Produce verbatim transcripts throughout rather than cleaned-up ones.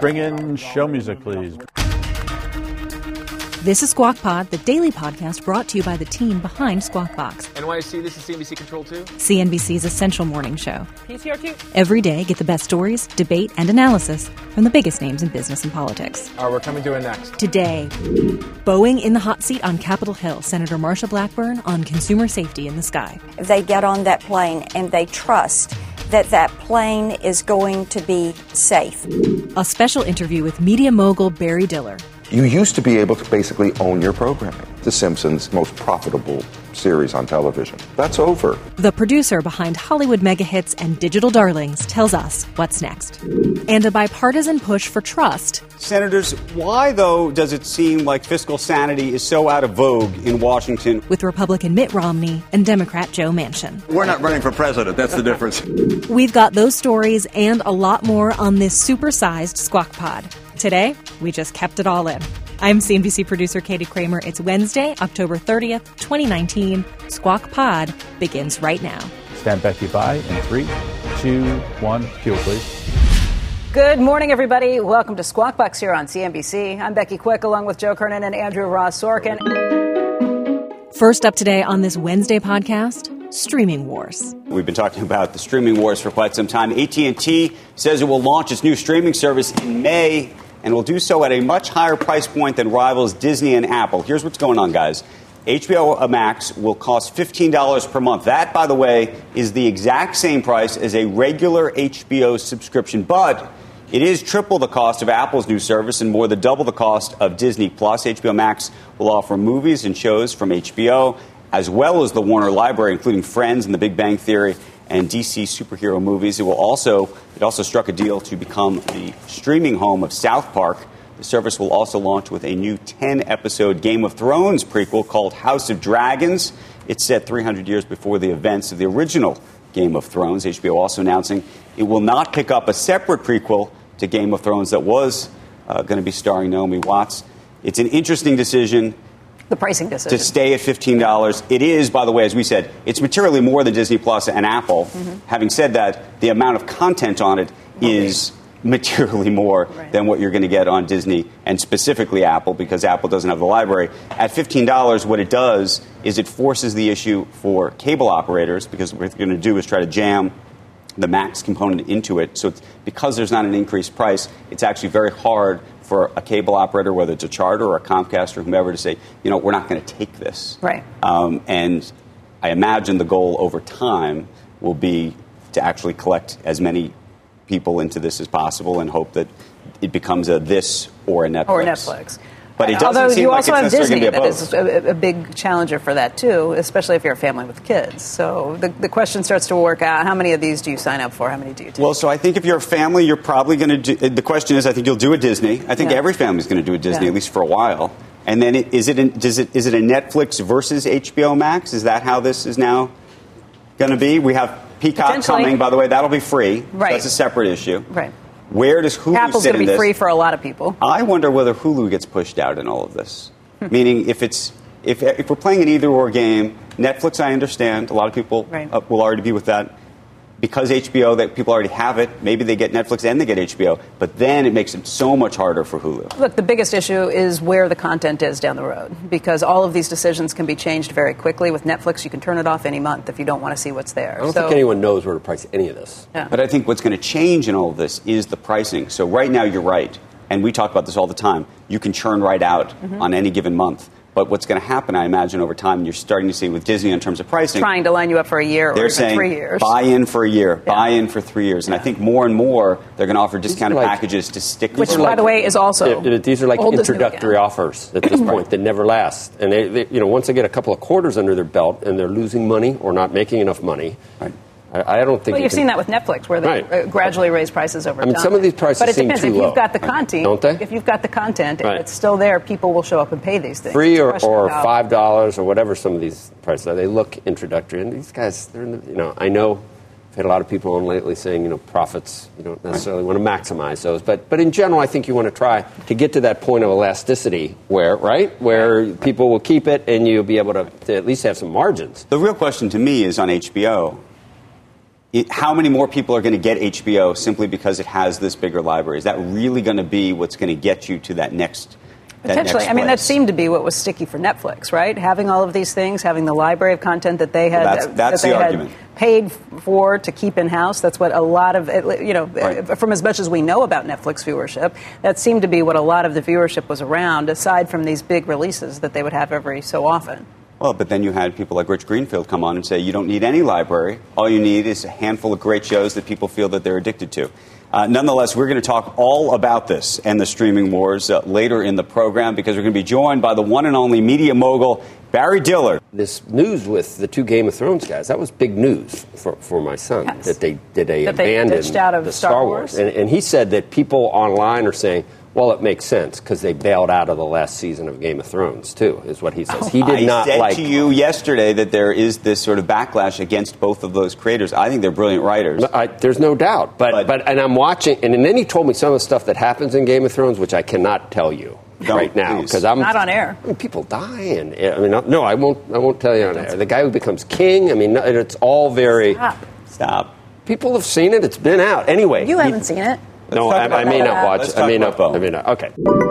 Bring in show music, please. This is Squawk Pod, the daily podcast brought to you by the team behind Squawk Box. N Y C, this is C N B C Control two. C N B C's essential morning show. P C R two. Every day, get the best stories, debate, and analysis from the biggest names in business and politics. All right, we're coming to it next. Today, Boeing in the hot seat on Capitol Hill. Senator Marsha Blackburn on consumer safety in the sky. They get on that plane and they trust that that plane is going to be safe. A special interview with media mogul Barry Diller. You used to be able to basically own your programming. The Simpsons' most profitable series on television. That's over. The producer behind Hollywood mega hits and digital darlings tells us what's next. And a bipartisan push for trust. Senators, why, though, does it seem like fiscal sanity is so out of vogue in Washington? With Republican Mitt Romney and Democrat Joe Manchin. We're not running for president. That's the difference. We've got those stories and a lot more on this supersized Squawk Pod. Today, we just kept it all in. I'm C N B C producer Katie Kramer. It's Wednesday, October thirtieth, twenty nineteen. Squawk Pod begins right now. Stand Becky by in three, two, one. Cue, please. Good morning, everybody. Welcome to Squawk Box here on C N B C. I'm Becky Quick, along with Joe Kernan and Andrew Ross Sorkin. First up today on this Wednesday podcast, streaming wars. We've been talking about the streaming wars for quite some time. A T and T says it will launch its new streaming service in May, and will do so at a much higher price point than rivals Disney and Apple. Here's what's going on, guys. H B O Max will cost fifteen dollars per month. That, by the way, is the exact same price as a regular H B O subscription, but it is triple the cost of Apple's new service and more than double the cost of Disney Plus. H B O Max will offer movies and shows from H B O, as well as the Warner Library, including Friends and The Big Bang Theory and D C superhero movies. It will also it also struck a deal to become the streaming home of South Park. The service will also launch with a new ten-episode Game of Thrones prequel called House of Dragons. It's set three hundred years before the events of the original Game of Thrones. H B O also announcing it will not pick up a separate prequel to Game of Thrones that was uh, going to be starring Naomi Watts. It's an interesting decision. The pricing decision. To stay at fifteen dollars. It is, by the way, as we said, it's materially more than Disney Plus and Apple. Mm-hmm. Having said that, the amount of content on it okay. is materially more right. than what you're going to get on Disney and specifically Apple, because Apple doesn't have the library. At fifteen dollars, what it does is it forces the issue for cable operators, because what we're going to do is try to jam the Max component into it. So it's, because there's not an increased price, it's actually very hard for a cable operator, whether it's a Charter or a Comcast or whomever, to say, you know, we're not going to take this. Right. Um, and I imagine the goal over time will be to actually collect as many people into this as possible and hope that it becomes a this or a Netflix. Or Netflix. But it doesn't Although seem you like also it's have necessarily Disney, going to be a that is a, a big challenger for that, too, especially if you're a family with kids. So the, the question starts to work out, how many of these do you sign up for? How many do you take? Well, so I think if you're a family, you're probably going to do – the question is, I think you'll do a Disney. I think yeah. every family is going to do a Disney, yeah. at least for a while. And then it, is, it in, does it, is it a Netflix versus H B O Max? Is that how this is now going to be? We have Peacock coming, by the way. That'll be free. Right. So that's a separate issue. Right. Where does Hulu Apple's sit in going to be this? free for a lot of people. I wonder whether Hulu gets pushed out in all of this. Meaning, if it's if if we're playing an either-or game, Netflix, I understand. A lot of people right. uh, will already be with that. Because H B O, that people already have it, maybe they get Netflix and they get H B O. But then it makes it so much harder for Hulu. Look, the biggest issue is where the content is down the road. Because all of these decisions can be changed very quickly. With Netflix, you can turn it off any month if you don't want to see what's there. I don't so, think anyone knows where to price any of this. Yeah. But I think what's going to change in all of this is the pricing. So right now, you're right. And we talk about this all the time. You can churn right out mm-hmm. on any given month. But what's going to happen, I imagine, over time, and you're starting to see with Disney in terms of pricing. Trying to line you up for a year or they're even saying, three years. buy in for a year, yeah. buy in for three years. And yeah. I think more and more they're going to offer discounted like, packages to stick with Which, them. by like, the way, is also yeah, These are like old introductory offers at this point that never last. And, they, they, you know, once they get a couple of quarters under their belt and they're losing money or not making enough money, right. I, I don't think Well, you you've can, seen that with Netflix, where they right. uh, gradually raise prices over I mean, time. some of these prices But it seem depends. too If you've low. got the content, don't they? If you've got the content and right. it's still there, people will show up and pay these things. Free or, or about, five dollars or whatever some of these prices are. They look introductory. And these guys, they're in the, you know, I know I've had a lot of people on lately saying, you know, profits, you don't necessarily right. want to maximize those. But but in general, I think you want to try to get to that point of elasticity where, right, where right. people will keep it and you'll be able to, to at least have some margins. The real question to me is on H B O. it, how many more people are going to get H B O simply because it has this bigger library? Is that really going to be what's going to get you to that next Potentially. I mean, that seemed to be what was sticky for Netflix, right? Having all of these things, having the library of content that they had, well, that's, that's that they the had argument. paid for to keep in-house. That's what a lot of, you know, right. from as much as we know about Netflix viewership, that seemed to be what a lot of the viewership was around, aside from these big releases that they would have every so often. Well, but then you had people like Rich Greenfield come on and say you don't need any library. All you need is a handful of great shows that people feel that they're addicted to. Uh, nonetheless, we're going to talk all about this and the streaming wars uh, later in the program because we're going to be joined by the one and only media mogul, Barry Dillard. This news with the two Game of Thrones guys, that was big news for, for my son, yes. that they did they that abandon they ditched out of the Star, Star Wars. Wars. And, and he said that people online are saying, well, it makes sense because they bailed out of the last season of Game of Thrones, too, is what he says. He did I not said like... to you yesterday that there is this sort of backlash against both of those creators. I think they're brilliant writers. I, there's no doubt. But, but, but and I'm watching, and then he told me some of the stuff that happens in Game of Thrones, which I cannot tell you Don't, right now. because I'm not on air. I mean, people die. And, I mean, no, I won't, I won't tell you on air. The guy who becomes king, I mean, it's all very... Stop. Stop. People have seen it. It's been out. Anyway. You haven't he, seen it. No, I, I may not watch it. I may not. I may not. Okay.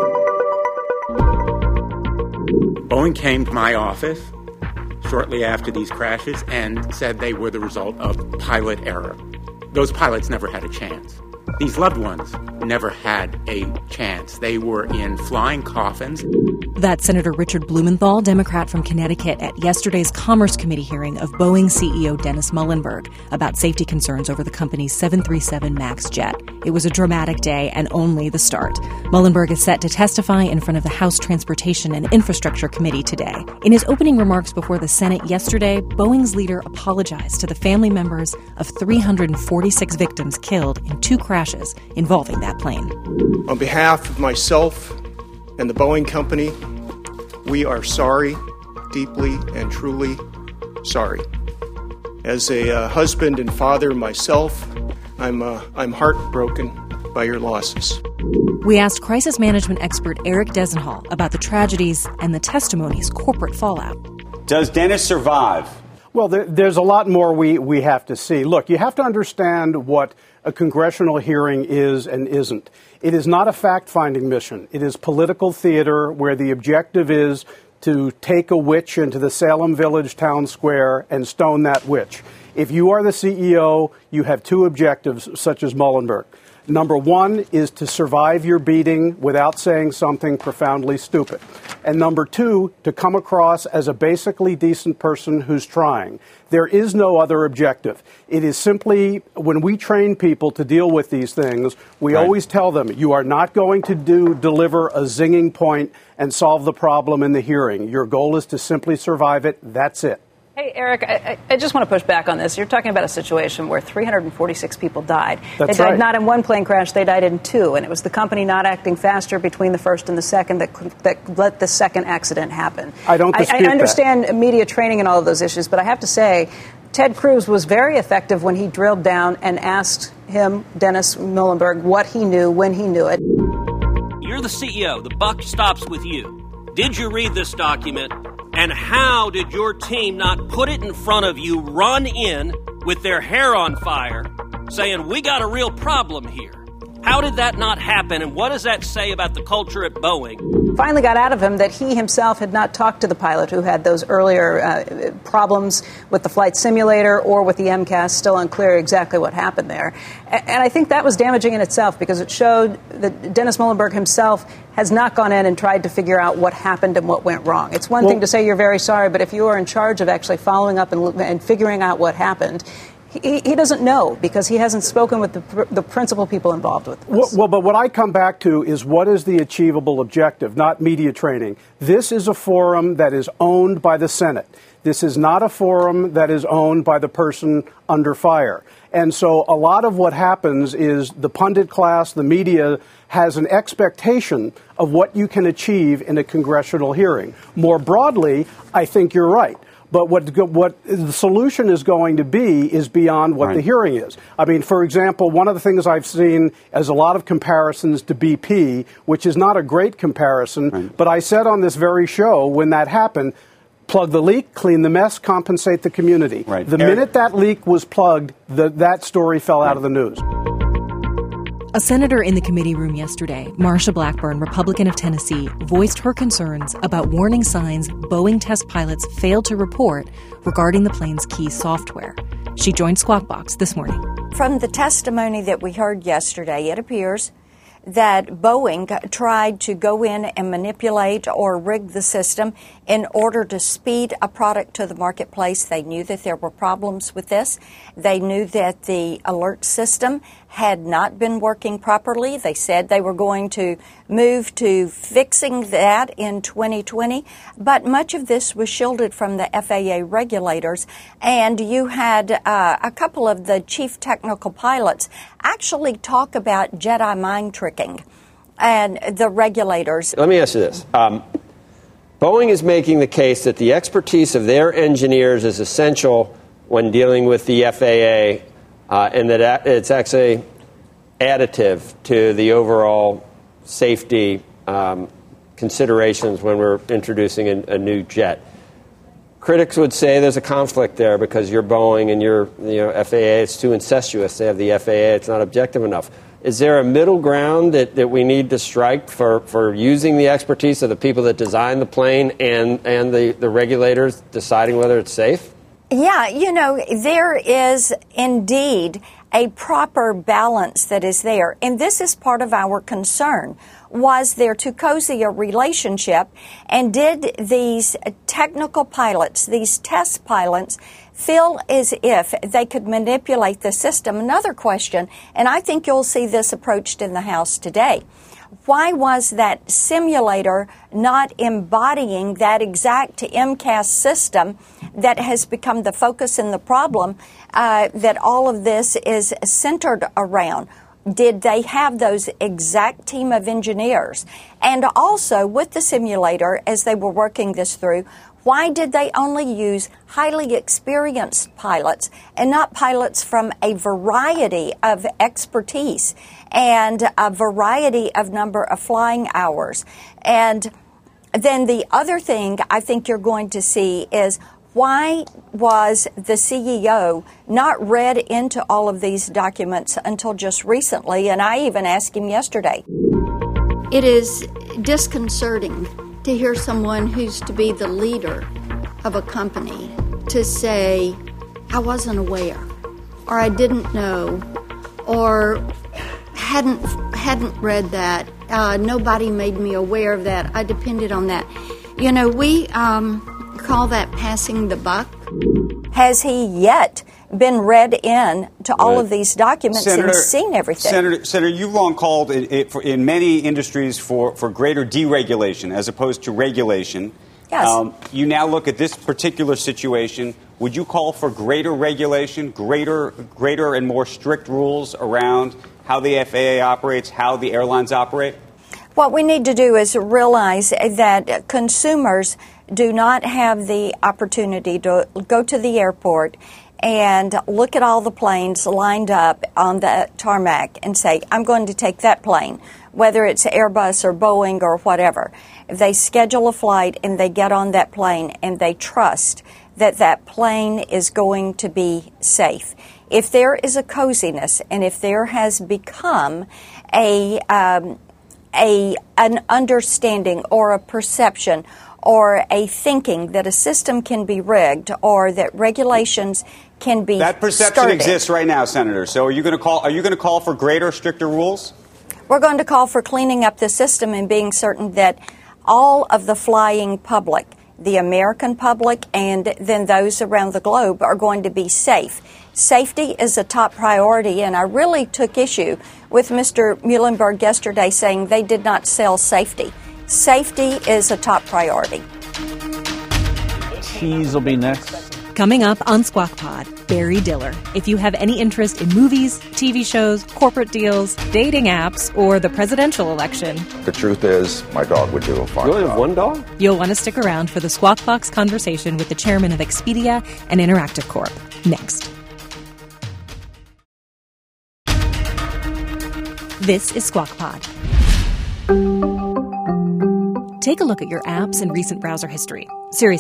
Boeing came to my office shortly after these crashes and said they were the result of pilot error. Those pilots never had a chance. These loved ones never had a chance. They were in flying coffins. That's Senator Richard Blumenthal, Democrat from Connecticut, at yesterday's Commerce Committee hearing of Boeing C E O Dennis Muilenburg about safety concerns over the company's seven thirty-seven MAX jet. It was a dramatic day and only the start. Muilenburg is set to testify in front of the House Transportation and Infrastructure Committee today. In his opening remarks before the Senate yesterday, Boeing's leader apologized to the family members of three hundred forty-six victims killed in two crashes involving that plane. On behalf of myself and the Boeing Company, we are sorry, deeply and truly sorry. As a uh, husband and father myself, I'm uh, I'm heartbroken by your losses. We asked crisis management expert Eric Desenhall about the tragedies and the testimony's corporate fallout. Does Dennis survive? Well, there, there's a lot more we, we have to see. Look, you have to understand what a congressional hearing is and isn't. It is not a fact-finding mission. It is political theater where the objective is to take a witch into the Salem Village town square and stone that witch. If you are the C E O, you have two objectives, such as Muilenburg. Number one is to survive your beating without saying something profoundly stupid. And number two, to come across as a basically decent person who's trying. There is no other objective. It is simply, when we train people to deal with these things, we right. always tell them, you are not going to do deliver a zinging point and solve the problem in the hearing. Your goal is to simply survive it. That's it. Hey, Eric, I, I just want to push back on this. You're talking about a situation where three hundred forty-six people died. That's they died right. not in one plane crash, they died in two. And it was the company not acting faster between the first and the second that, that let the second accident happen. I don't dispute I, I understand that. media training and all of those issues, but I have to say, Ted Cruz was very effective when he drilled down and asked him, Dennis Muilenburg, what he knew when he knew it. You're the C E O. The buck stops with you. Did you read this document? And how did your team not put it in front of you, run in with their hair on fire, saying, we got a real problem here? How did that not happen, and what does that say about the culture at Boeing? Finally got out of him that he himself had not talked to the pilot who had those earlier uh, problems with the flight simulator or with the M C A S, still unclear exactly what happened there. And, and I think that was damaging in itself because it showed that Dennis Muilenburg himself has not gone in and tried to figure out what happened and what went wrong. It's one well, thing to say you're very sorry, but if you are in charge of actually following up and, and figuring out what happened, He, he doesn't know because he hasn't spoken with the, the principal people involved with this. Well, well, but what I come back to is what is the achievable objective, not media training. This is a forum that is owned by the Senate. This is not a forum that is owned by the person under fire. And so a lot of what happens is the pundit class, the media, has an expectation of what you can achieve in a congressional hearing. More broadly, I think you're right. But what what the solution is going to be is beyond what right. the hearing is. I mean, for example, one of the things I've seen is a lot of comparisons to B P, which is not a great comparison. Right. But I said on this very show when that happened, Plug the leak, clean the mess, compensate the community. Right. The Eric- minute that leak was plugged, the, that story fell out of the news. A senator in the committee room yesterday, Marsha Blackburn, Republican of Tennessee, voiced her concerns about warning signs Boeing test pilots failed to report regarding the plane's key software. She joined Squawk Box this morning. From the testimony that we heard yesterday, it appears that Boeing tried to go in and manipulate or rig the system in order to speed a product to the marketplace. They knew that there were problems with this. They knew that the alert system had not been working properly. They said they were going to move to fixing that in twenty twenty, but much of this was shielded from the F A A regulators, and you had uh, a couple of the chief technical pilots actually talk about Jedi mind tricking and the regulators. Let me ask you this. Um, Boeing is making the case that the expertise of their engineers is essential when dealing with the F A A, uh, and that it's actually additive to the overall safety um, considerations when we're introducing a, a new jet. Critics would say there's a conflict there because you're Boeing and you're, you know, F A A. It's too incestuous. They have the F A A. It's not objective enough. Is there a middle ground that, that we need to strike for, for using the expertise of the people that design the plane and, and the, the regulators deciding whether it's safe? Yeah, you know, there is indeed a proper balance that is there. And this is part of our concern. Was there too cozy a relationship? And did these technical pilots, these test pilots, feel as if they could manipulate the system? Another question, and I think you'll see this approached in the House today. Why was that simulator not embodying that exact M C A S system that has become the focus and the problem uh, that all of this is centered around? Did they have those exact team of engineers? And also, with the simulator, as they were working this through, why did they only use highly experienced pilots and not pilots from a variety of expertise and a variety of number of flying hours? And then the other thing I think you're going to see is, why was the C E O not read into all of these documents until just recently? And I even asked him yesterday. It is disconcerting to hear someone who's to be the leader of a company to say, I wasn't aware, or I didn't know, or hadn't hadn't read that. Uh, nobody made me aware of that. I depended on that. You know, we um, call that passing the buck. Has he yet been read in to all right. of these documents Senator, and seen everything? Senator, Senator, you've long called it, it for, in many industries for, for greater deregulation as opposed to regulation. Yes. Um, you now look at this particular situation. Would you call for greater regulation, greater, greater and more strict rules around how the F A A operates, how the airlines operate? What we need to do is realize that consumers do not have the opportunity to go to the airport and look at all the planes lined up on the tarmac and say, I'm going to take that plane, whether it's Airbus or Boeing or whatever. If they schedule a flight and they get on that plane and they trust that that plane is going to be safe. If there is a coziness and if there has become a um, a an understanding or a perception or a thinking that a system can be rigged or that regulations can be that perception skirted. exists right now, Senator. So are you going to call? Are you going to call for greater, stricter rules? We're going to call for cleaning up the system and being certain that all of the flying public, the American public, and then those around the globe are going to be safe. Safety is a top priority, and I really took issue with Mister Muhlenberg yesterday saying they did not sell safety. Safety is a top priority. Cheese will be next. Coming up on Squawk Pod, Barry Diller. If you have any interest in movies, T V shows, corporate deals, dating apps, or the presidential election, The truth is, my dog would do a fine You only job. have one dog? you'll want to stick around for the Squawk Box conversation with the chairman of Expedia and Interactive Corp. Next. This is Squawk Pod. Take a look at your apps and recent browser history. Seriously,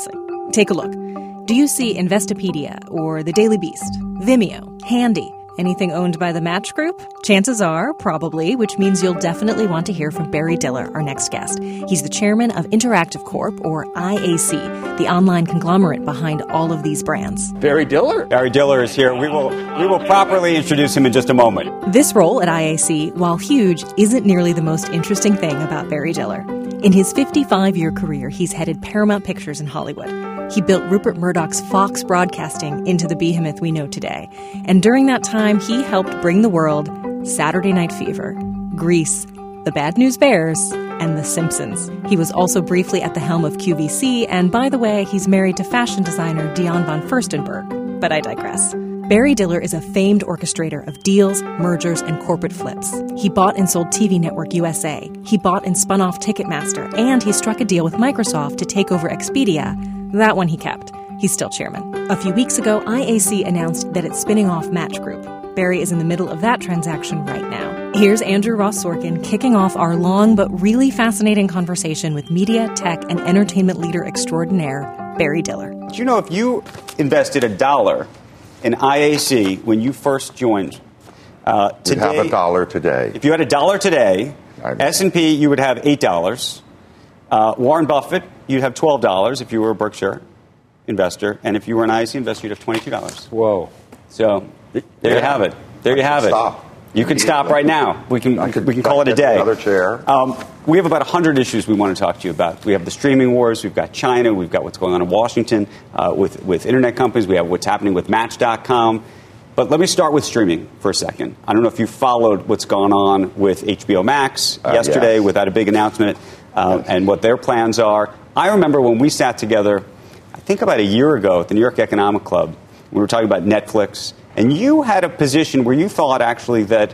Take a look. Do you see Investopedia or The Daily Beast, Vimeo, Handy, anything owned by the Match Group? Chances are, probably, which means you'll definitely want to hear from Barry Diller, our next guest. He's the chairman of Interactive Corp, or I A C, the online conglomerate behind all of these brands. Barry Diller? Barry Diller is here. We will we will properly introduce him in just a moment. This role at I A C, while huge, isn't nearly the most interesting thing about Barry Diller. In his fifty-five-year career, he's headed Paramount Pictures in Hollywood. He built Rupert Murdoch's Fox Broadcasting into the behemoth we know today. And during that time, he helped bring the world Saturday Night Fever, Grease, The Bad News Bears, and The Simpsons. He was also briefly at the helm of Q V C, and by the way, he's married to fashion designer Dion von Furstenberg. But I digress. Barry Diller is a famed orchestrator of deals, mergers, and corporate flips. He bought and sold T V Network U S A. He bought and spun off Ticketmaster, and he struck a deal with Microsoft to take over Expedia. That one he kept. He's still chairman. A few weeks ago, I A C announced that it's spinning off Match Group. Barry is in the middle of that transaction right now. Here's Andrew Ross Sorkin kicking off our long but really fascinating conversation with media, tech, and entertainment leader extraordinaire, Barry Diller. Do you know if you invested a dollar in I A C when you first joined, uh, today, We'd have a dollar today. If you had a dollar today, S and P, you would have eight dollars. Uh, Warren Buffett, you'd have twelve dollars if you were a Berkshire investor. And if you were an I A C investor, you'd have twenty-two dollars. Whoa. So there yeah. you have it. There you have it. Stop. You can stop right now. We can could, we can call it a day. Another chair. Um, we have about one hundred issues we want to talk to you about. We have the streaming wars. We've got China. We've got what's going on in Washington uh, with, with internet companies. We have what's happening with Match dot com. But let me start with streaming for a second. I don't know if you followed what's gone on with H B O Max uh, yesterday yes. without a big announcement uh, yes. and what their plans are. I remember when we sat together, I think about a year ago at the New York Economic Club, we were talking about Netflix. And you had a position where you thought actually that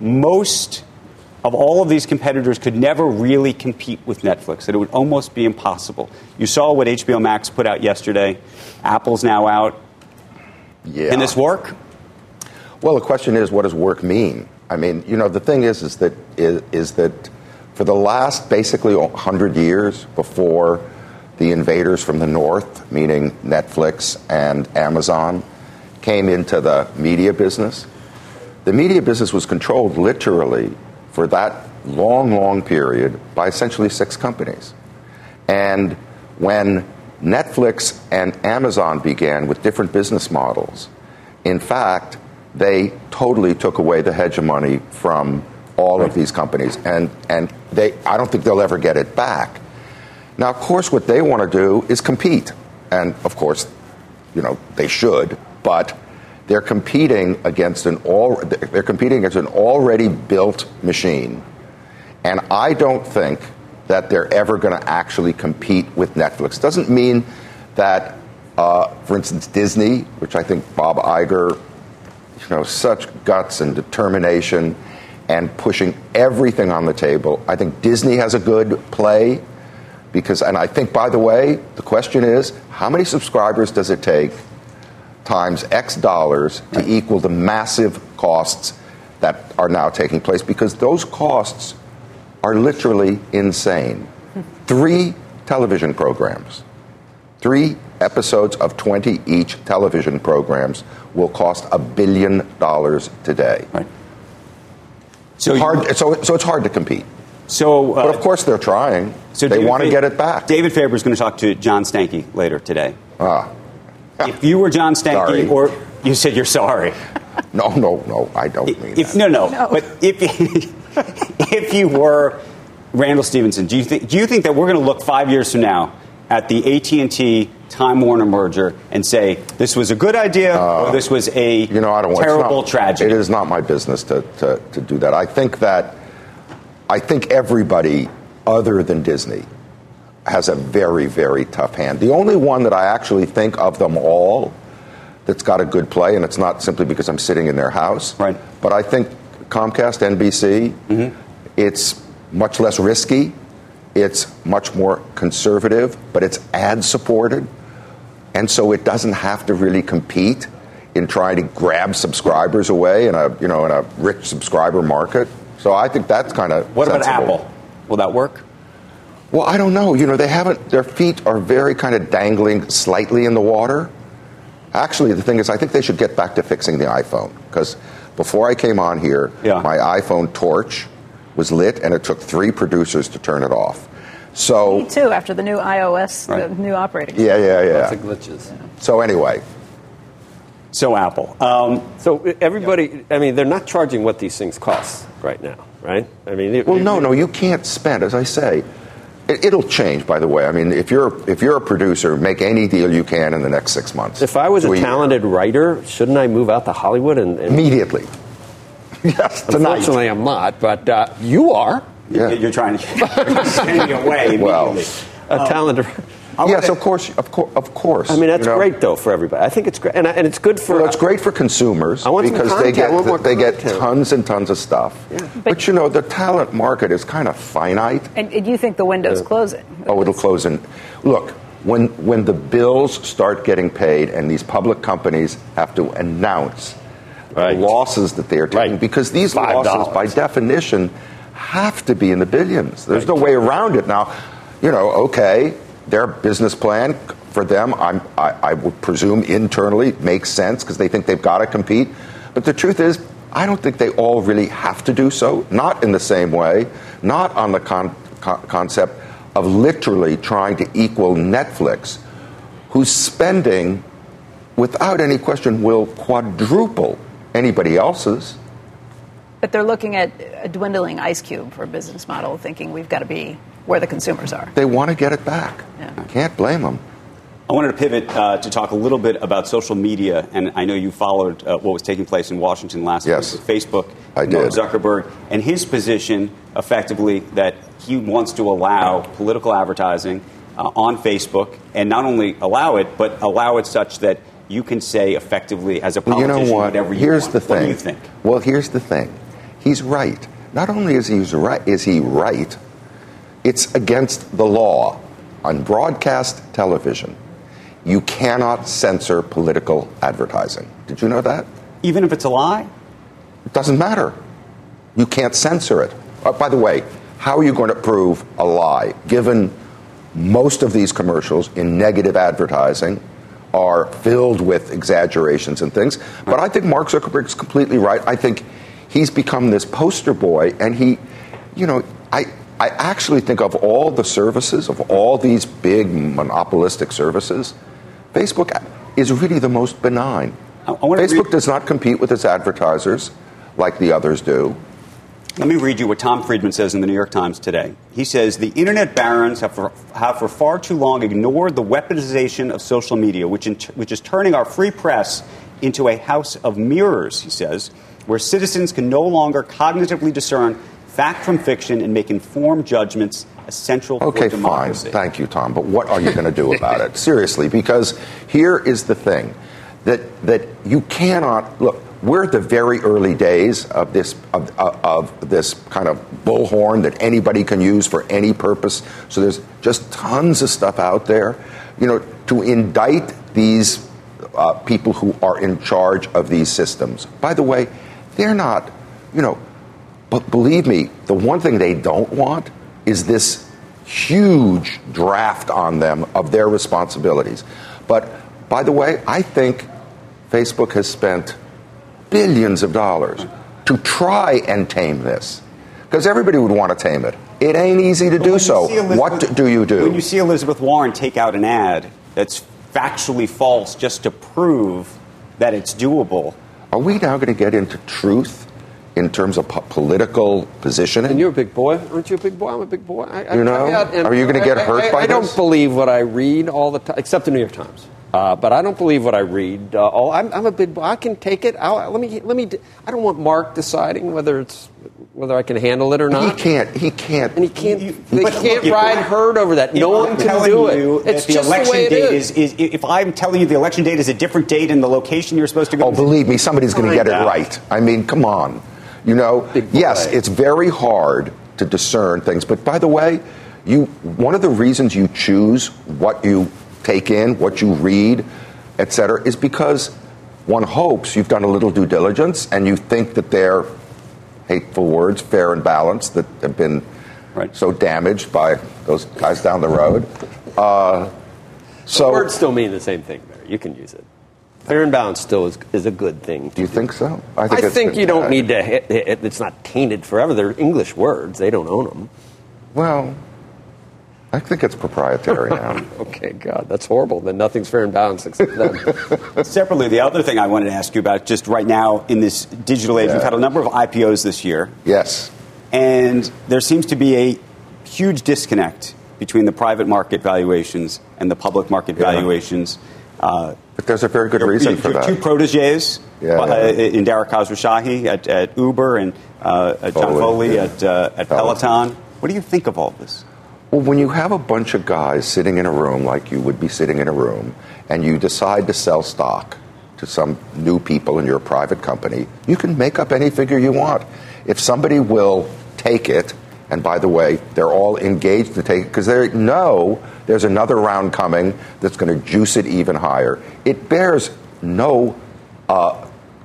most of all of these competitors could never really compete with Netflix, that it would almost be impossible. You saw what H B O Max put out yesterday. Apple's now out. Yeah. Can this work? Well, the question is, what does work mean? I mean, you know, the thing is, is that is, is that for the last basically one hundred years before the invaders from the north, meaning Netflix and Amazon, came into the media business, the media business was controlled literally for that long, long period by essentially six companies. And when Netflix and Amazon began with different business models, in fact, they totally took away the hegemony from all of these companies. And, and they, I don't think they'll ever get it back. Now, of course, what they want to do is compete. And, of course, you know, they should. But they're competing against an all they're competing against an already built machine, and I don't think that they're ever going to actually compete with Netflix. Doesn't mean that, uh, for instance, Disney, which I think Bob Iger, you know, such guts and determination, and pushing everything on the table. I think Disney has a good play because, and I think, by the way, the question is, how many subscribers does it take times X dollars to equal the massive costs that are now taking place, because those costs are literally insane. Three television programs, three episodes of twenty each television programs will cost a billion dollars today. Right. So, hard, you, so, so it's hard to compete. So, uh, but of course they're trying. So they David want to Fa- get it back. David Faber is going to talk to John Stankey later today. Ah. If you were John Stankey, Sorry. or you said you're sorry. No, no, no, I don't mean if, that. No, no, No. But if if you were Randall Stevenson, do you think do you think that we're going to look five years from now at the A T and T Time Warner merger and say this was a good idea uh, or this was a you know, I don't, terrible not, tragedy? It is not my business to, to, to do that. I think that I think everybody other than Disney has a very, very tough hand. The only one that I actually think of them all that's got a good play, and it's not simply because I'm sitting in their house, right. but I think Comcast, N B C, mm-hmm. it's much less risky, it's much more conservative, but it's ad-supported, and so it doesn't have to really compete in trying to grab subscribers away in a, you know, in a rich subscriber market. So I think that's kind of What sensible. about Apple? Will that work? Well, I don't know. You know, they haven't, their feet are very kind of dangling slightly in the water. Actually, the thing is, I think they should get back to fixing the iPhone. Because before I came on here, yeah. my iPhone torch was lit, and it took three producers to turn it off. So, Me too, after the new iOS, right. the new operating system. Yeah, yeah, yeah. Lots of glitches. Yeah. So anyway. So Apple. Um, so everybody, yeah. I mean, they're not charging what these things cost right now, right? I mean, it, well, it, no, no, you can't spend, as I say. It, it'll change, by the way. I mean, if you're if you're a producer, make any deal you can in the next six months. If I was a we, talented writer, shouldn't I move out to Hollywood and, and immediately? Yes, tonight. Unfortunately, I'm not, but uh, you are. Yeah. You're trying to send me away well, a um, talented. Yes, of course, of course, of course. I mean, that's you know? great though for everybody. I think it's great, and, and it's good for. Well, it's great for consumers I want because some they content. I want more get they get content. tons and tons of stuff. Yeah. But, But- you know, the talent market is kind of finite. And, and you think the window's Yeah. closing? Oh, it'll close in. Look, when when the bills start getting paid and these public companies have to announce right. the losses that they are taking, right. because these five dollars losses, by definition, have to be in the billions. There's right. no way around it. Now, you know, okay, their business plan for them, I'm, I, I would presume internally makes sense because they think they've got to compete. But the truth is, I don't think they all really have to do so. Not in the same way. Not on the con- con- concept of literally trying to equal Netflix, whose spending, without any question, will quadruple anybody else's. But they're looking at a dwindling Ice Cube for a business model, thinking we've got to be where the consumers are. They want to get it back. Yeah. Can't blame them. I wanted to pivot uh, to talk a little bit about social media, and I know you followed uh, what was taking place in Washington last yes. week with Facebook, I Mark did. Zuckerberg, and his position, effectively, that he wants to allow political advertising uh, on Facebook, and not only allow it, but allow it such that you can say effectively as a politician well, you know what? whatever you here's want. The thing. What do you think? Well, here's the thing. He's right. Not only is he right, is he right, it's against the law. On broadcast television, you cannot censor political advertising. Did you know that? Even if it's a lie? It doesn't matter. You can't censor it. Uh, by the way, how are you going to prove a lie, given most of these commercials in negative advertising are filled with exaggerations and things? But I think Mark Zuckerberg is completely right. I think he's become this poster boy, and he, you know, I... I actually think of all the services, of all these big monopolistic services, Facebook is really the most benign. I, I Facebook read, does not compete with its advertisers like the others do. Let me read you what Tom Friedman says in the New York Times today. He says, the internet barons have for, have for far too long ignored the weaponization of social media, which, in, which is turning our free press into a house of mirrors, he says, where citizens can no longer cognitively discern fact from fiction and make informed judgments essential okay, for democracy. Okay, fine. Thank you, Tom. But what are you going to do about it? Seriously, because here is the thing, that that you cannot look. We're at the very early days of this of, of, of this kind of bullhorn that anybody can use for any purpose. So there's just tons of stuff out there. You know, to indict these uh, people who are in charge of these systems. By the way, they're not. You know. But believe me, the one thing they don't want is this huge draft on them of their responsibilities. But, by the way, I think Facebook has spent billions of dollars to try and tame this. Because everybody would want to tame it. It ain't easy to do so. What do you do? When you see Elizabeth Warren take out an ad that's factually false just to prove that it's doable. Are we now going to get into truth? In terms of po- political positioning? And you're a big boy. Aren't you a big boy? I'm a big boy. I, you know? I, I, Are you going to get I, hurt I, by I, I this? I don't believe what I read all the time, except the New York Times. Uh, but I don't believe what I read. Uh, all, I'm, I'm a big boy. I can take it. I'll, let me. Let me. I don't want Mark deciding whether it's whether I can handle it or not. He can't. He can't. And he can't. You, they can't ride herd over that. No one can do it. It's just the way it is. is. If I'm telling you the election date is a different date and the location you're supposed to go. Oh, believe me, somebody's going to get it right. I mean, come on. You know, yes, it's very hard to discern things. But by the way, you one of the reasons you choose what you take in, what you read, et cetera, is because one hopes you've done a little due diligence and you think that they're hateful words, fair and balanced, that have been right. so damaged by those guys down the road. Uh, so the words still mean the same thing, Barry. You can use it. Fair and balanced still is, is a good thing. Do you think so? I think, I think you don't need to hit, hit, it's not tainted forever. They're English words. They don't own them. Well, I think it's proprietary now. Okay, God, that's horrible. Then nothing's fair and balanced except them. Separately, the other thing I wanted to ask you about, just right now in this digital age, yeah. we've had a number of I P Os this year. Yes. And there seems to be a huge disconnect between the private market valuations and the public market yeah. valuations. Uh, but there's a very good reason for that. Two proteges yeah, uh, yeah. in Dara Khosrowshahi at, at Uber and uh, at John Foley yeah. at, uh, at Peloton. What do you think of all this? Well, when you have a bunch of guys sitting in a room like you would be sitting in a room, and you decide to sell stock to some new people in your private company, you can make up any figure you want. If somebody will take it, and by the way, they're all engaged to take it because they know there's another round coming that's going to juice it even higher. It bears no uh,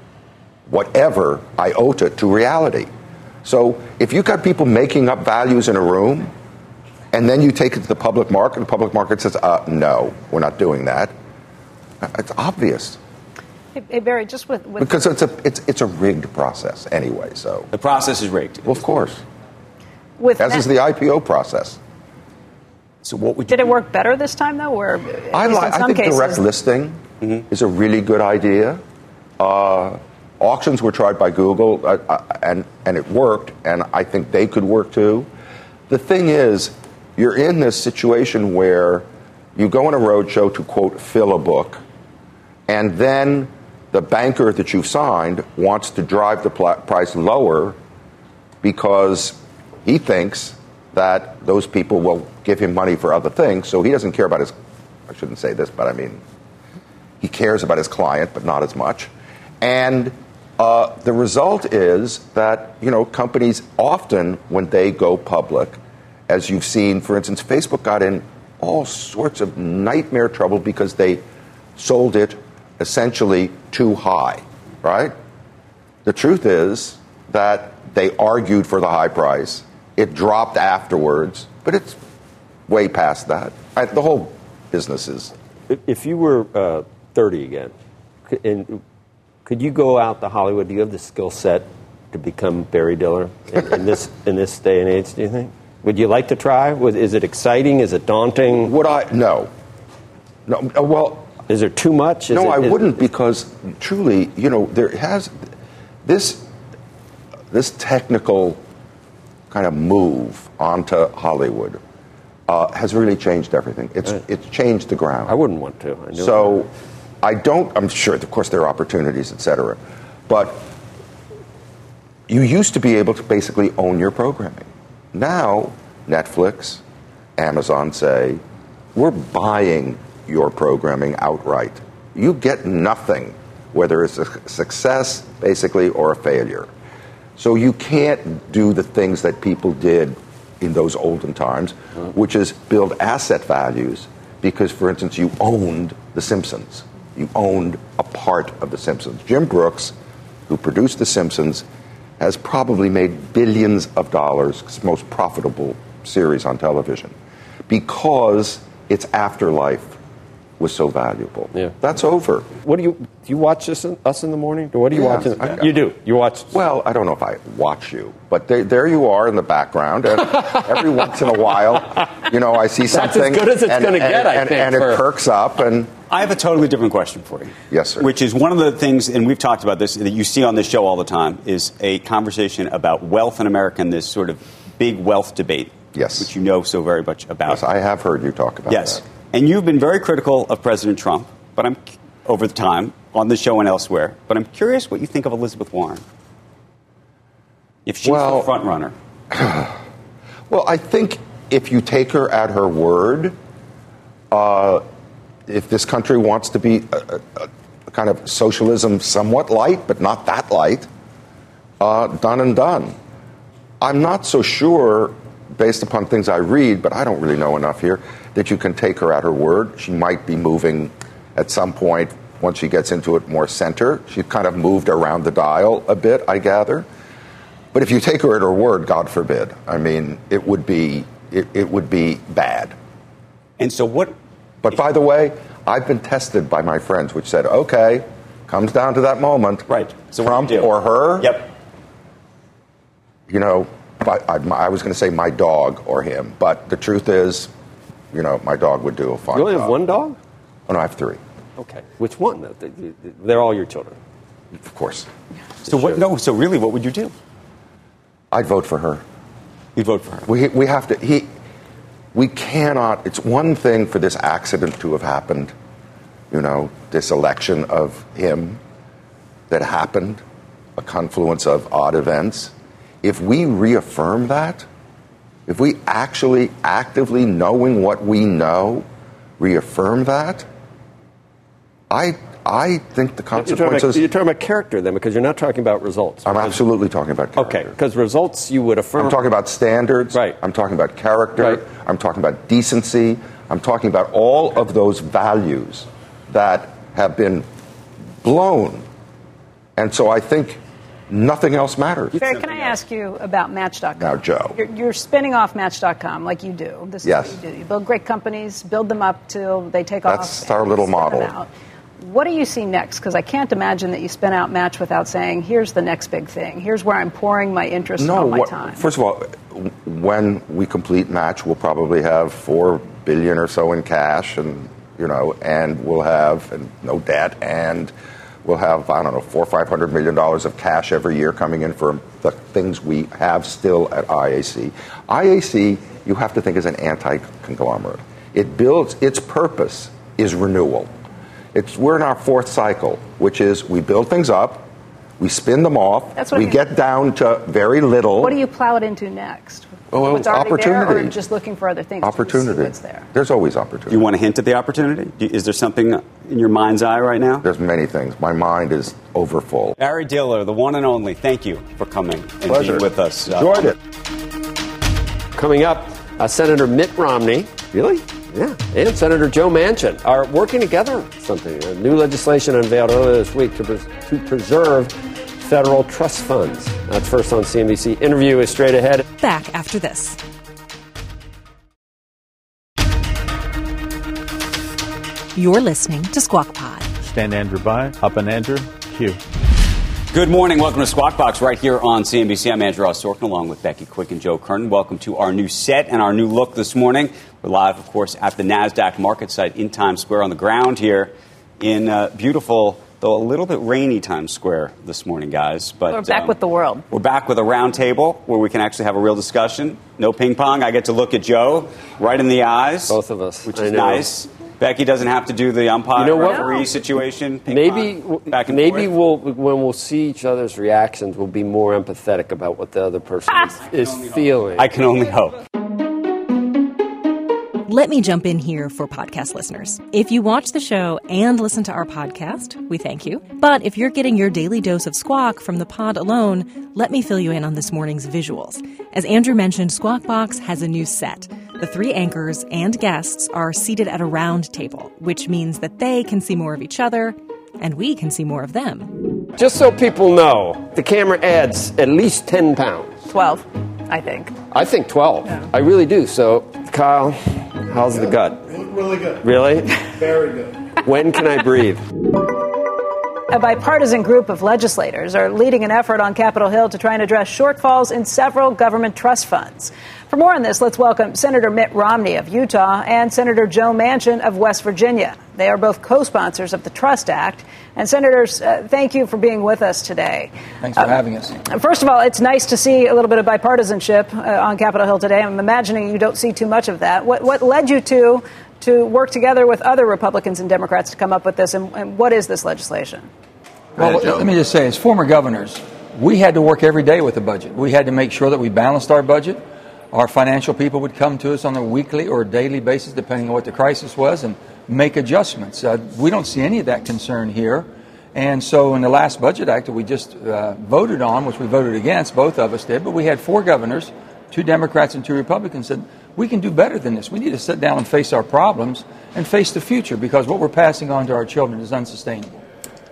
whatever iota to reality. So if you've got people making up values in a room, and then you take it to the public market, the public market says, uh, no, we're not doing that. It's obvious. Hey, hey Barry, just with, with because it's a it's it's a rigged process anyway. So the process is rigged. Well, of course. With As that, is the I P O process. So what would you did do? it work better this time though? Or I like. I think cases, direct listing mm-hmm. is a really good idea. Uh, auctions were tried by Google, uh, uh, and and it worked, and I think they could work too. The thing is, you're in this situation where you go on a roadshow to, quote, fill a book, and then the banker that you've signed wants to drive the pl- price lower because he thinks that those people will give him money for other things, so he doesn't care about his, I shouldn't say this, but I mean, he cares about his client, but not as much. And uh, the result is that, you know, companies often, when they go public, as you've seen, for instance, Facebook got in all sorts of nightmare trouble because they sold it essentially too high, right? The truth is that they argued for the high price. It dropped afterwards, but it's way past that. I, the whole business is. If you were uh, thirty again, and could you go out to Hollywood? Do you have the skill set to become Barry Diller in, in this in this day and age, do you think? Would you like to try? Is it exciting? Is it daunting? Would I? No. No. Well, is there too much? Is no, it, I is, wouldn't because truly, you know, there has this this technical kind of move onto Hollywood uh, has really changed everything. It's right. it's changed the ground. I wouldn't want to. I so I don't. I'm sure, of course, there are opportunities, et cetera, but you used to be able to basically own your programming. Now, Netflix, Amazon say, we're buying your programming outright. You get nothing, whether it's a success, basically, or a failure. So you can't do the things that people did in those olden times, which is build asset values, because, for instance, you owned The Simpsons. You owned a part of The Simpsons. Jim Brooks, who produced The Simpsons, has probably made billions of dollars, its most profitable series on television, because its afterlife was so valuable. Yeah. That's over. What do you do? You watch this in, us in the morning? What do you yeah, watch? In, I, you do. You watch. Well, I don't know if I watch you, but they, there you are in the background, and every once in a while, you know, I see something. That's as good as it's going to get. I and, think, and for... it perks up, and I have a totally different question for you. Yes, sir. Which is one of the things, and we've talked about this, that you see on this show all the time, is a conversation about wealth in America and this sort of big wealth debate. Yes. Which you know so very much about. Yes, I have heard you talk about yes. that. Yes. And you've been very critical of President Trump, but I'm over the time on this show and elsewhere. But I'm curious what you think of Elizabeth Warren. If she's well, the front runner. Well, I think if you take her at her word, uh, if this country wants to be a, a, a kind of socialism somewhat light, but not that light, uh, done and done. I'm not so sure, based upon things I read, but I don't really know enough here, that you can take her at her word. She might be moving at some point, once she gets into it, more center. She kind of moved around the dial a bit, I gather. But if you take her at her word, God forbid, I mean, it would be it, it would be bad. And so what? But by the way, I've been tested by my friends, which said, okay, comes down to that moment. Right. So Trump or her. Yep. You know, I, I, I was going to say my dog or him, but the truth is, you know, my dog would do a fine job. You only have one dog? Oh, no, I have three. Okay. Which one? They're all your children. Of course. So what? No. So really, what would you do? I'd vote for her. You'd vote for her. We we have to. He. We cannot. It's one thing for this accident to have happened. You know, this election of him that happened, a confluence of odd events. If we reaffirm that, if we actually actively knowing what we know, reaffirm that, I I think the consequences. You're talking, about, you're talking about character then, because you're not talking about results. I'm absolutely talking about character. Okay, because results you would affirm. I'm talking about standards. Right. I'm talking about character. Right. I'm talking about decency. I'm talking about all of those values that have been blown. And so I think nothing else matters. Barry, can I ask you about Match dot com? Now, Joe. You're, you're spinning off Match dot com like you do. This is Yes. what you do. You build great companies, build them up till they take That's off. our and little spin them model. out. What do you see next? Because I can't imagine that you spin out Match without saying, here's the next big thing. Here's where I'm pouring my interest and No, all my what, time. first of all, when we complete Match, we'll probably have four billion or so in cash, and you know, and we'll have and no debt, and we'll have I don't know four or five hundred million dollars of cash every year coming in for the things we have still at I A C. I A C, you have to think, is an anti-conglomerate. It builds its purpose is renewal. It's we're in our fourth cycle, which is we build things up, we spin them off, That's what we I mean. get down to very little. What do you plow it into next? Oh, What's already opportunity. there, or just looking for other things? Opportunity. To see what's there? There's always opportunity. You want to hint at the opportunity? Do- Is there something in your mind's eye right now? There's many things. My mind is overfull. Barry Diller, the one and only, thank you for coming and Pleasure. being with us. Enjoyed it. Coming up, uh, Senator Mitt Romney, really? Yeah, and Senator Joe Manchin are working together on something. A new legislation unveiled earlier this week to, pres- to preserve federal trust funds. That's first on C N B C. Interview is straight ahead. Back after this. You're listening to Squawk Pod. Stand Andrew by, up and Andrew, Q. Good morning. Welcome to Squawk Box right here on C N B C. I'm Andrew Ross Sorkin along with Becky Quick and Joe Kernan. Welcome to our new set and our new look this morning. We're live, of course, at the NASDAQ market site in Times Square on the ground here in uh, beautiful, though a little bit rainy Times Square this morning, guys. But We're back um, with the world. We're back with a round table where we can actually have a real discussion. No ping pong. I get to look at Joe right in the eyes. Both of us. Which I is know. nice. Becky doesn't have to do the umpire You know what? referee situation. Ping Maybe, pong, back and maybe forth. we'll when we'll see each other's reactions, we'll be more empathetic about what the other person is, is feeling. I can only hope. Let me jump in here for podcast listeners. If you watch the show and listen to our podcast, we thank you. But if you're getting your daily dose of Squawk from the pod alone, let me fill you in on this morning's visuals. As Andrew mentioned, Squawk Box has a new set. The three anchors and guests are seated at a round table, which means that they can see more of each other and we can see more of them. Just so people know, the camera adds at least ten pounds. twelve, I think. I think twelve. Yeah. I really do. So, Kyle, how's the gut? Really good. Really? Very good. When can I breathe? A bipartisan group of legislators are leading an effort on Capitol Hill to try and address shortfalls in several government trust funds. For more on this, let's welcome Senator Mitt Romney of Utah and Senator Joe Manchin of West Virginia. They are both co-sponsors of the Trust Act. And Senators, uh, thank you for being with us today. Thanks for uh, having us. First of all, it's nice to see a little bit of bipartisanship uh, on Capitol Hill today. I'm imagining you don't see too much of that. What, what led you to to work together with other Republicans and Democrats to come up with this, and, and what is this legislation? Well, let me just say, as former governors, we had to work every day with the budget. We had to make sure that we balanced our budget. Our financial people would come to us on a weekly or daily basis, depending on what the crisis was, and make adjustments. Uh, we don't see any of that concern here. And so in the last Budget Act that we just uh, voted on, which we voted against, both of us did, but we had four governors, two Democrats and two Republicans, said, we can do better than this. We need to sit down and face our problems and face the future, because what we're passing on to our children is unsustainable.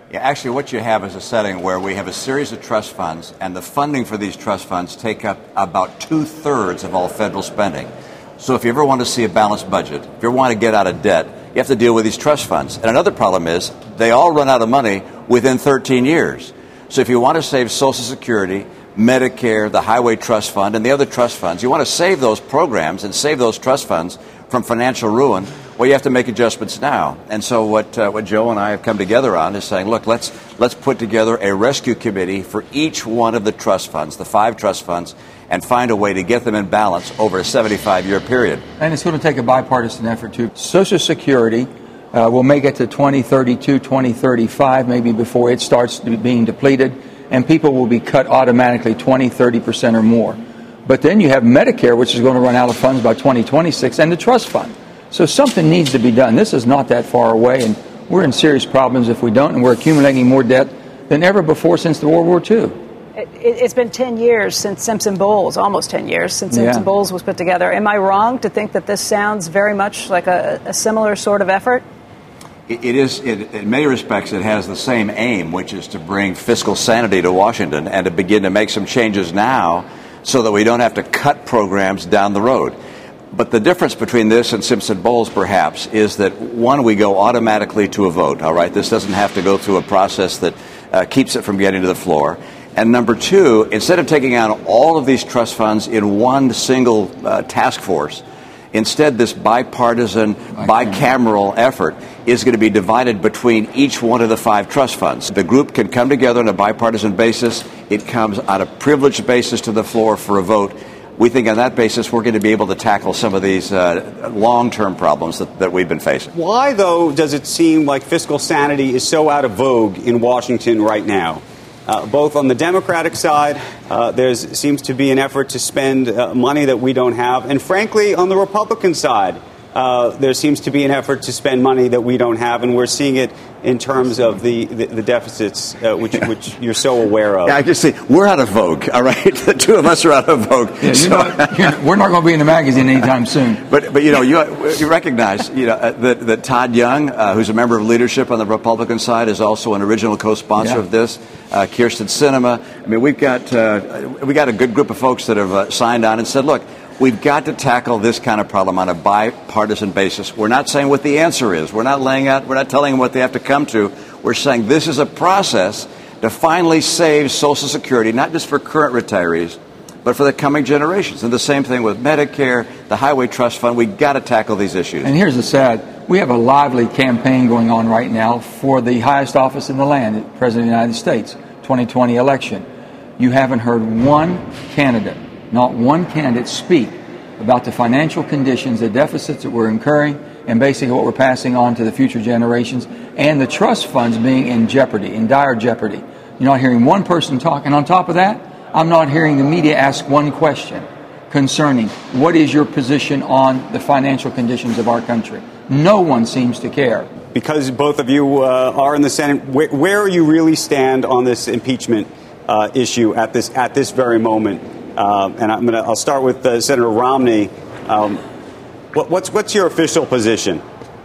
Yeah, actually, what you have is a setting where we have a series of trust funds, and the funding for these trust funds take up about two-thirds of all federal spending. So if you ever want to see a balanced budget, if you ever want to get out of debt, you have to deal with these trust funds. And another problem is they all run out of money within thirteen years. So if you want to save Social Security, Medicare, the Highway Trust Fund, and the other trust funds, you want to save those programs and save those trust funds from financial ruin, well, you have to make adjustments now. And so what uh, what Joe and I have come together on is saying, look, let's let's put together a rescue committee for each one of the trust funds, the five trust funds, and find a way to get them in balance over a seventy-five-year period. And it's going to take a bipartisan effort, too. Social Security uh, will make it to twenty thirty-two, twenty thirty-five, maybe before it starts being depleted, and people will be cut automatically twenty, thirty percent or more. But then you have Medicare, which is going to run out of funds by twenty twenty-six, and the trust fund. So something needs to be done. This is not that far away, and we're in serious problems if we don't, and we're accumulating more debt than ever before since the World War Two. It, it's been ten years since Simpson-Bowles, almost ten years since Yeah. Simpson-Bowles was put together. Am I wrong to think that this sounds very much like a, a similar sort of effort? It, it is, it, in many respects, it has the same aim, which is to bring fiscal sanity to Washington and to begin to make some changes now so that we don't have to cut programs down the road. But the difference between this and Simpson-Bowles, perhaps, is that, one, we go automatically to a vote, all right? This doesn't have to go through a process that uh, keeps it from getting to the floor. And number two, instead of taking on all of these trust funds in one single uh, task force, instead this bipartisan, bicameral effort is going to be divided between each one of the five trust funds. The group can come together on a bipartisan basis. It comes on a privileged basis to the floor for a vote. We think on that basis we're going to be able to tackle some of these uh, long-term problems that, that we've been facing. Why, though, does it seem like fiscal sanity is so out of vogue in Washington right now? Uh, both on the Democratic side, uh, there seems to be an effort to spend uh, money that we don't have. And frankly, on the Republican side, uh, there seems to be an effort to spend money that we don't have. And we're seeing it in terms of the, the, the deficits, uh, which, which you're so aware of. Yeah, I just say, we're out of vogue, all right? The two of us are out of vogue. Yeah, So- you're not, you're, we're not going to be in the magazine anytime soon. But, but you know, you, you recognize you know, uh, that, that Todd Young, uh, who's a member of leadership on the Republican side, is also an original co-sponsor Yeah. of this. Uh, Kirsten Sinema. I mean, we've got uh, we got a good group of folks that have uh, signed on and said, look, we've got to tackle this kind of problem on a bipartisan basis. We're not saying what the answer is. We're not laying out. We're not telling them what they have to come to. We're saying this is a process to finally save Social Security, not just for current retirees, but for the coming generations. And the same thing with Medicare, the Highway Trust Fund. We've got to tackle these issues. And here's the sad, we have a lively campaign going on right now for the highest office in the land, the President of the United States, twenty twenty election. You haven't heard one candidate, not one candidate speak about the financial conditions, the deficits that we're incurring, and basically what we're passing on to the future generations, and the trust funds being in jeopardy, in dire jeopardy. You're not hearing one person talk. And on top of that, I'm not hearing the media ask one question concerning what is your position on the financial conditions of our country. No one seems to care. Because both of you uh, are in the Senate, where, where you really stand on this impeachment uh, issue at this at this very moment. Uh, and I'm gonna, I'll start with uh, Senator Romney. Um, what, what's what's your official position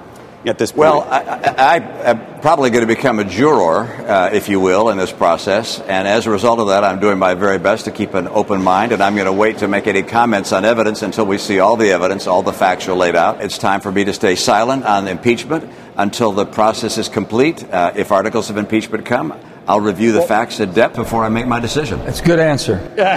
at this point? Well, I, I, I'm probably going to become a juror, uh, if you will, in this process. And as a result of that, I'm doing my very best to keep an open mind. And I'm going to wait to make any comments on evidence until we see all the evidence, all the facts are laid out. It's time for me to stay silent on impeachment until the process is complete. Uh, if articles of impeachment come, I'll review the facts in depth before I make my decision. That's a good answer.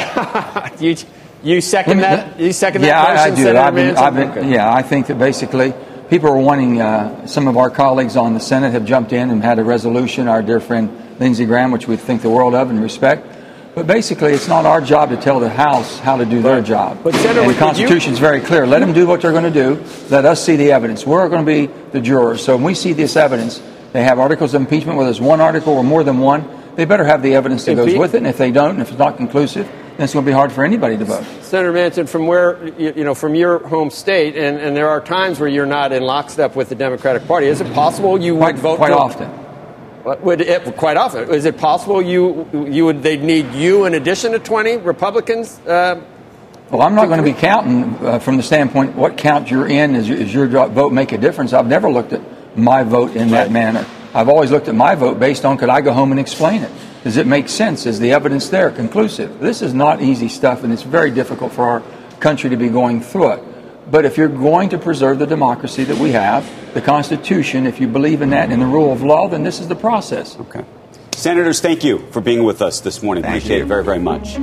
you, you second that? You second yeah, that motion, I, I do. Senator I've been, Manson? I've been, Okay. yeah, I think that basically people are wanting, uh, some of our colleagues on the Senate have jumped in and had a resolution, our dear friend Lindsey Graham, which we think the world of and respect. But basically, it's not our job to tell the House how to do their job. But Senator, and the would Constitution is very clear. Let them do what they're going to do. Let us see the evidence. We're going to be the jurors. So when we see this evidence, they have articles of impeachment, whether it's one article or more than one, they better have the evidence that goes Impe- with it. And if they don't, and if it's not conclusive, then it's going to be hard for anybody to vote. Senator Manson, from where you, you know, from your home state, and, and there are times where you're not in lockstep with the Democratic Party. Is it possible you Quite, would vote quite for, often. What Would it, quite often? Is it possible you you would they'd need you in addition to twenty Republicans? Uh, Well, I'm not going to be counting uh, from the standpoint what count you're in. Is your, is your vote make a difference? I've never looked at my vote in that manner. I've always looked at my vote based on could I go home and explain it? Does it make sense? Is the evidence there conclusive? This is not easy stuff, and it's very difficult for our country to be going through it. But if you're going to preserve the democracy that we have, the Constitution, if you believe in that and the rule of law, then this is the process. Okay. Senators, thank you for being with us this morning. Thank Appreciate you. it very, very much.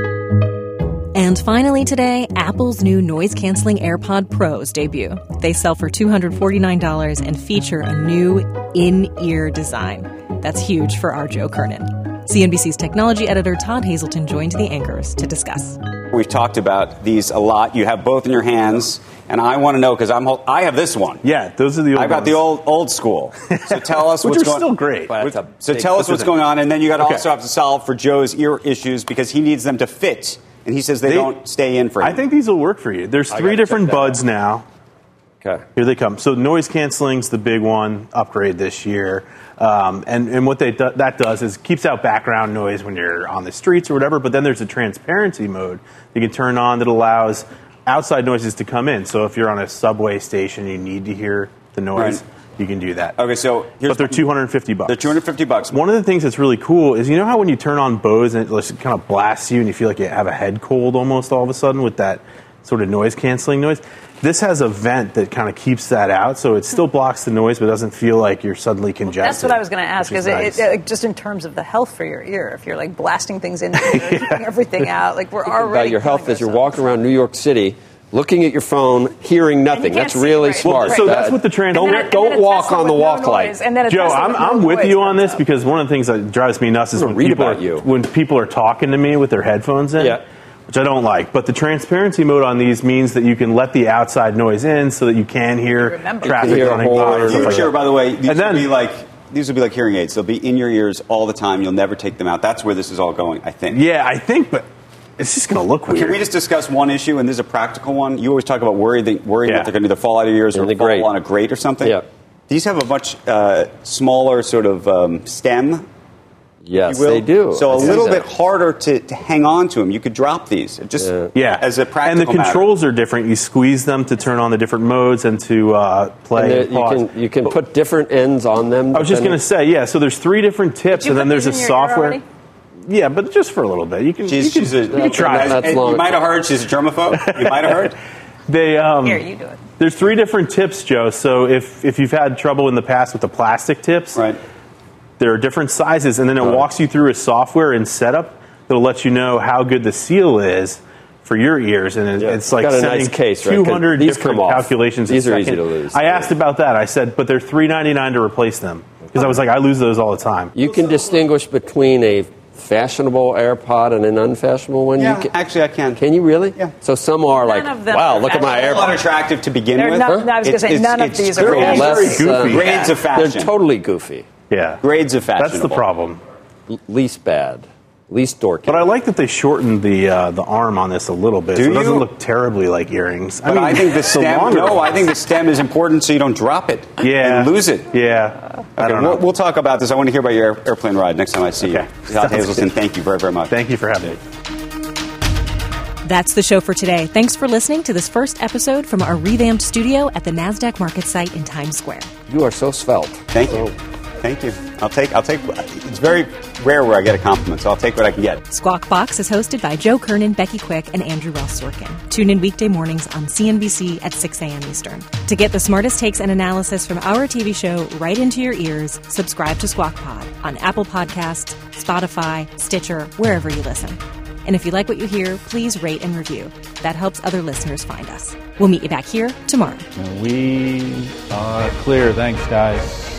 And finally today, Apple's new noise-canceling AirPod Pros debut. They sell for two hundred forty-nine dollars and feature a new in-ear design. That's huge for our Joe Kernan. C N B C's technology editor Todd Hazelton joined the anchors to discuss. We've talked about these a lot. You have both in your hands, and I want to know because I'm I have this one. Yeah, those are the old I've got ones. the old old school. So tell us Which what's are going. still great. Which- But so big- tell us what's going on, and then you got to Okay. also have to solve for Joe's ear issues because he needs them to fit, and he says they, They- don't stay in for him. I think these will work for you. There's I three gotta different check that buds out. now. Okay. Here they come. So noise cancelling's the big one upgrade this year. Um, and, and what they do, that does is keeps out background noise when you're on the streets or whatever. But then there's a transparency mode you can turn on that allows outside noises to come in. So if you're on a subway station, you need to hear the noise. Right. You can do that. Okay, so here's but they're two hundred fifty bucks. They're two hundred fifty bucks. One of the things that's really cool is you know how when you turn on Bose and it just kind of blasts you and you feel like you have a head cold almost all of a sudden with that sort of noise canceling noise. This has a vent that kind of keeps that out, so it still blocks the noise, but doesn't feel like you're suddenly congested. That's what I was going to ask. which Is is it, nice. it, it just in terms of the health for your ear? If you're like blasting things in, your ear, keeping everything out, like we're Think already about your health killing as you're ourselves. walking around New York City, looking at your phone, hearing nothing. can't That's see, really right. smart. So that's what the trans. Don't, And then- and don't then a walk Tesla on the with no walk light. noise, and then a Joe, Tesla I'm, with no I'm with noise you on comes this up. because one of the things that drives me nuts is I'm when gonna read people, about are, you. when people are talking to me with their headphones in, Yeah. which I don't like. But the transparency mode on these means that you can let the outside noise in so that you can hear remember. traffic You can hear a running horn by. or and stuff like Future, that. by the way, these And then- will be like these will be like hearing aids. They'll be in your ears all the time. You'll never take them out. That's where this is all going, I think. Yeah, I think, but it's just going to look weird. Can we just discuss one issue, and this is a practical one? You always talk about worry that, worrying Yeah. that they're going to either fall out of your ears In or the fall grate. on a grate or something. Yeah. These have a much uh, smaller sort of um, stem. Yes, you will. they do. So I a see little that. bit harder to, to hang on to them. You could drop these. It Just Yeah. Yeah, as a and practical the matter. controls are different. You squeeze them to turn on the different modes and to uh, play. And there- and you pause. can you can put different ends on them. I was just depending- going to say, yeah. So there's three different tips, you and then put there's a these in your ear software. already? Yeah, but just for a little bit. You can. She's, you can, she's a, you can try it. That's and long. You might have heard she's a germaphobe. You might have heard. They um, Here, you do it. There's three different tips, Joe. So if if you've had trouble in the past with the plastic tips, Right. there are different sizes, and then it Right. walks you through a software and setup that'll let you know how good the seal is for your ears, and it, Yeah. it's like Got a sending nice case, right? 'Cause two hundred these different come off. calculations. These a are easy second. to lose. I asked about that. I said, but they're three ninety-nine to replace them because I was like, I lose those all the time. You can distinguish between a fashionable AirPod and an unfashionable one. Yeah, you can, actually, I can. Can you really? Yeah. So some are like, of them wow, are look at my They're AirPod. unattractive to begin They're with. not- no, I was gonna It's- say it's- none of it's these are grades- very less, goofy. uh, grades of fashion. They're totally goofy. Yeah, Grades of fashion. that's the problem. L- least bad. Least dorky. But I like that they shortened the uh, the arm on this a little bit. Do so it doesn't you? look terribly like earrings. But I, think the stem. longer No, I ones. think the stem is important so you don't drop it. Yeah, and lose it. Yeah, I Okay, don't know. we'll, we'll talk about this. I want to hear about your air, airplane ride next time I see Okay. you. Todd Sounds Hazelton, good. thank you very, very much. Thank you for having me. That's the show for today. Thanks for listening to this first episode from our revamped studio at the NASDAQ market site in Times Square. You are so svelte. Thank you. Thank you. I'll take. I'll take. It's very rare where I get a compliment, so I'll take what I can get. Squawk Box is hosted by Joe Kernan, Becky Quick, and Andrew Ross Sorkin. Tune in weekday mornings on C N B C at six a.m. Eastern. To get the smartest takes and analysis from our T V show right into your ears, subscribe to Squawk Pod on Apple Podcasts, Spotify, Stitcher, wherever you listen. And if you like what you hear, please rate and review. That helps other listeners find us. We'll meet you back here tomorrow. We are clear. Thanks, guys.